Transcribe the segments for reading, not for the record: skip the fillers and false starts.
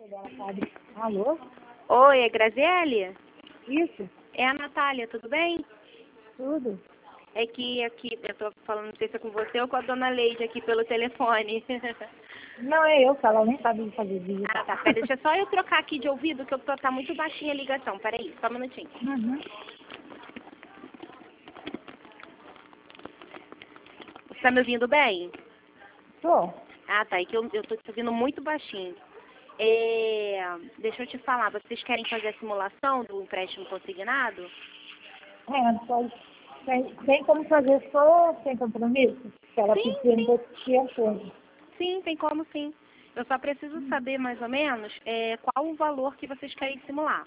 Alô? Oi, é Graziele? Isso? É a Natália, tudo bem? Tudo? É que aqui, eu tô falando, não sei se é com você ou com a dona Leide aqui pelo telefone. Não, é eu, que ela nem sabe fazer vídeo. Ah, tá, pera, deixa só eu trocar aqui de ouvido, que tá muito baixinha a ligação. Peraí, só um minutinho. Uhum. Você tá me ouvindo bem? Tô. Ah, tá, é que eu tô te ouvindo muito baixinho. Deixa eu te falar, vocês querem fazer a simulação do empréstimo consignado? Só, tem como fazer só sem compromisso? Se ela Sim, pedir, sim. eu te apoio. Sim, tem como sim. Eu só preciso saber mais ou menos qual o valor que vocês querem simular.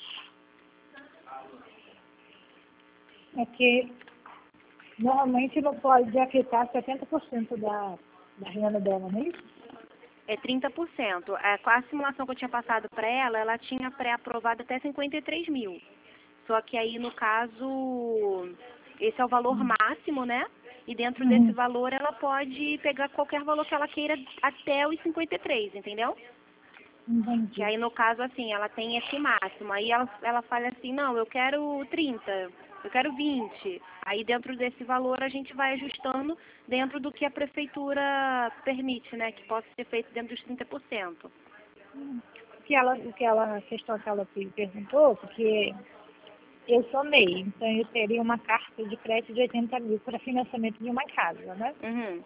É que normalmente não pode afetar 70% da renda dela, não é isso? É 30%. Com a simulação que eu tinha passado para ela, ela tinha pré-aprovado até 53 mil. Só que aí, no caso, esse é o valor máximo, né? E dentro desse Uhum. valor, ela pode pegar qualquer valor que ela queira até os 53, entendeu? Que Entendi. aí, no caso, assim, ela tem esse máximo. Aí ela fala assim, não, eu quero 30, eu quero 20. Aí dentro desse valor a gente vai ajustando dentro do que a prefeitura permite, né? Que possa ser feito dentro dos 30%. A questão que ela perguntou, porque eu sou MEI, então eu teria uma carta de crédito de 80 mil para financiamento de uma casa, né? Uhum.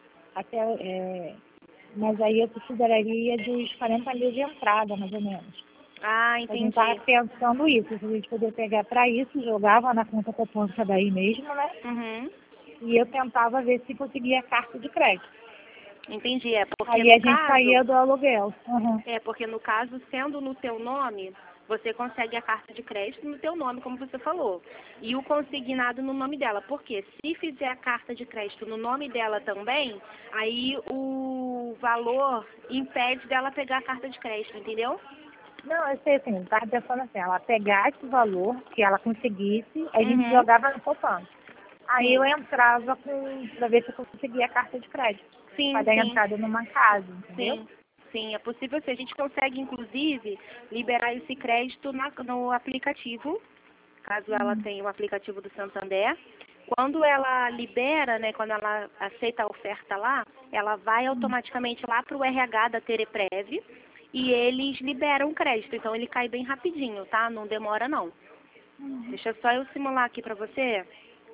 Mas aí eu precisaria dos 40 mil de entrada, mais ou menos. Ah, A gente estava entendi. pensando isso, se a gente poder pegar para isso, jogava na conta poupança daí mesmo, né? Uhum. E eu tentava ver se conseguia carta de crédito. Entendi. Porque Aí no a gente saía caso, do aluguel. Uhum. sendo no teu nome, você consegue a carta de crédito no teu nome, como você falou. E o consignado no nome dela. Porque se fizer a carta de crédito no nome dela também, aí o valor impede dela pegar a carta de crédito, entendeu? Não, eu sei assim, estava pensando assim, ela pegar esse valor que ela conseguisse, a gente Uhum. jogava na poupança. Aí eu Sim. entrava para ver se eu conseguia a carta de crédito, para Sim, dar sim. entrada numa casa, entendeu? Sim, sim, é possível sim. A gente consegue, inclusive, liberar esse crédito no aplicativo, caso ela tenha o aplicativo do Santander. Quando ela libera, né, quando ela aceita a oferta lá, ela vai automaticamente lá para o RH da Tereprev e eles liberam o crédito. Então ele cai bem rapidinho, tá? Não demora não. Deixa só eu simular aqui para você.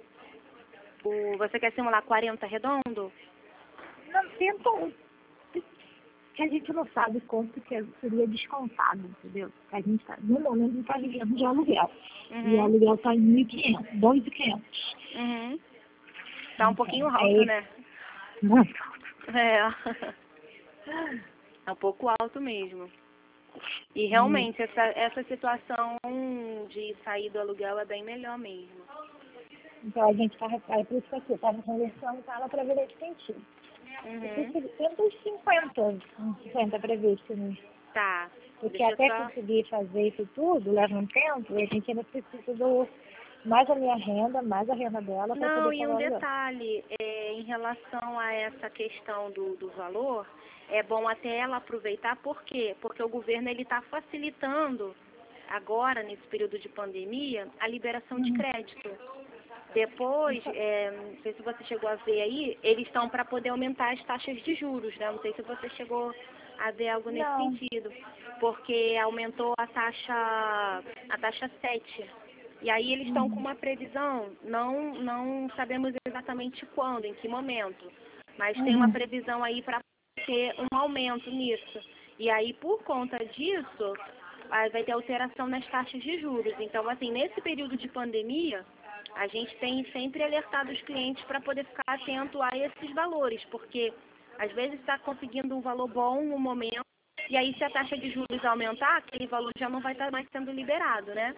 Você quer simular 40 redondo? Não, tenta que a gente não sabe quanto que seria descontado, entendeu? A gente tá, no momento não está vivendo de aluguel. E o Uhum, aluguel está em 1.500, 2.500. uhum. Tá um Então, pouquinho alto, aí, né? muito. É. É um pouco alto mesmo. E E, realmente, essa situação de sair do aluguel é bem melhor mesmo. então a gente estava, é por isso que eu estava conversando com ela para ver esse sentido. Eu Uhum. tenta uns 50 previstos, né? Tá. Porque Deixa eu até só. conseguir fazer isso tudo leva um tempo e a gente ainda precisa do mais a minha renda, mais a renda dela para Não, poder e pagar um o aluguel. detalhe, em relação a essa questão do valor, é bom até ela aproveitar, por quê? Porque o governo ele está facilitando agora, nesse período de pandemia, a liberação de Uhum. crédito. Depois, não sei se você chegou a ver aí, eles estão para poder aumentar as taxas de juros, né? Não sei se você chegou a ver algo nesse Não. sentido, porque aumentou a taxa 7. E aí eles estão com Uhum. uma previsão, não sabemos exatamente quando, em que momento, mas tem uma Uhum. previsão aí para ter um aumento nisso. E aí, por conta disso, aí vai ter alteração nas taxas de juros. Então, assim, nesse período de pandemia, a gente tem sempre alertado os clientes para poder ficar atento a esses valores, porque às vezes está conseguindo um valor bom no momento, e aí se a taxa de juros aumentar, aquele valor já não vai estar mais sendo liberado, né?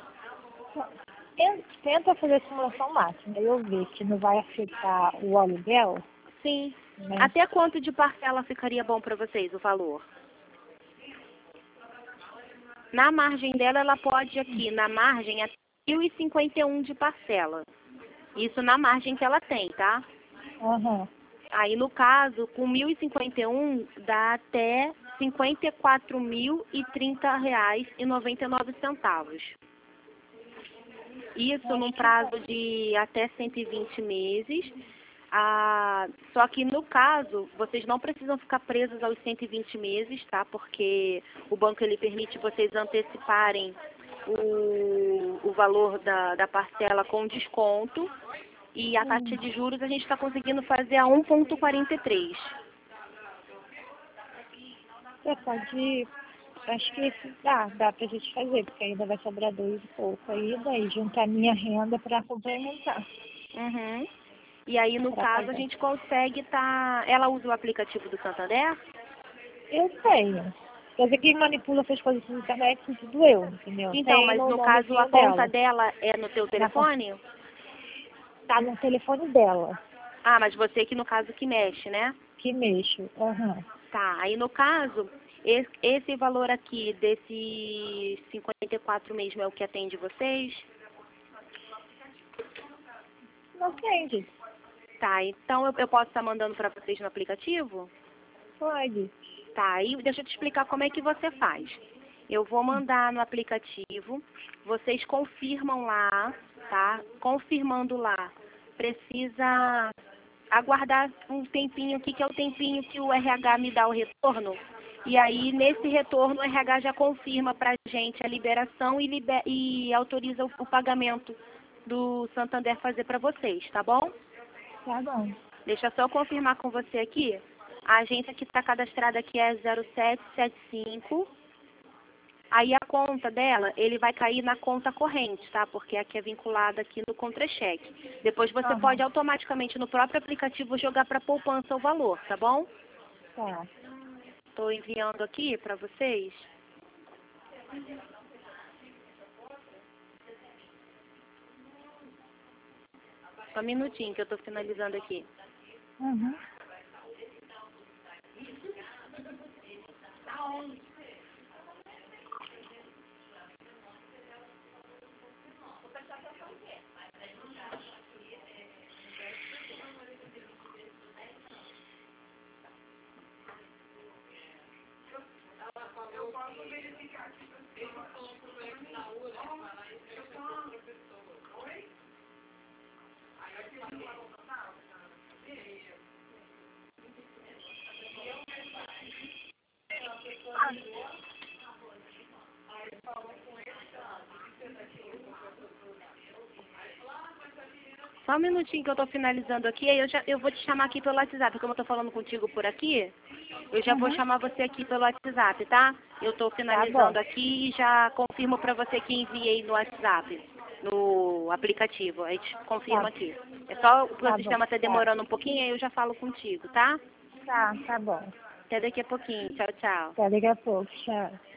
Tenta fazer a simulação máxima. Eu ver que não vai afetar o aluguel, Sim. né? Até quanto de parcela ficaria bom para vocês o valor? Na margem dela, ela pode aqui, na margem, até 1.051 de parcela. Isso na margem que ela tem, tá? Aham. Aí, no caso, com 1.051, dá até R$ 54.030,99. Isso num prazo de até 120 meses. Só que no caso, vocês não precisam ficar presos aos 120 meses, tá? Porque o banco ele permite vocês anteciparem o valor da parcela com desconto. E a taxa de juros a gente está conseguindo fazer a 1,43. Pode. Acho que dá pra gente fazer, porque ainda vai sobrar 2 e pouco aí, daí juntar minha renda pra complementar. Uhum. E aí, no Pra caso, a pagar. gente consegue Ela usa o aplicativo do Santander? Eu tenho. Quer dizer, quem manipula essas coisas na internet sou tudo eu, entendeu? Então, Tem mas no no caso, a nomezinho conta dela. dela é no teu telefone? Tá no telefone dela, Ah, mas você que no caso que mexe, né? que mexo. Aham. Tá, aí no caso, esse valor aqui, desse 54 mesmo, é o que atende vocês? Não entende? Tá, então eu posso estar mandando para vocês no aplicativo? Pode. Tá, aí deixa eu te explicar como é que você faz. Eu vou mandar no aplicativo, vocês confirmam lá, tá? Confirmando lá, precisa aguardar um tempinho, que é o tempinho que o RH me dá o retorno. E aí, nesse retorno, o RH já confirma pra gente a liberação e autoriza o pagamento do Santander fazer para vocês, tá bom? Tá bom. Deixa eu só confirmar com você aqui. A agência que está cadastrada aqui é 0775. Aí a conta dela, ele vai cair na conta corrente, tá? Porque aqui é vinculada aqui no contra-cheque. Depois você pode automaticamente no próprio aplicativo jogar para poupança o valor, tá bom? Tá. Estou enviando aqui para vocês. Só um minutinho que eu estou finalizando aqui. Uhum. Só um minutinho que eu estou finalizando aqui, aí eu vou te chamar aqui pelo WhatsApp, como eu estou falando contigo por aqui, eu já vou chamar você aqui pelo WhatsApp, tá? Eu estou finalizando aqui e já confirmo para você que enviei no WhatsApp, no aplicativo, aí te confirma aqui. É só o sistema está demorando um pouquinho, aí eu já falo contigo, tá? Tá bom. Até daqui a pouquinho. Tchau, tchau. Até daqui a pouco. Tchau.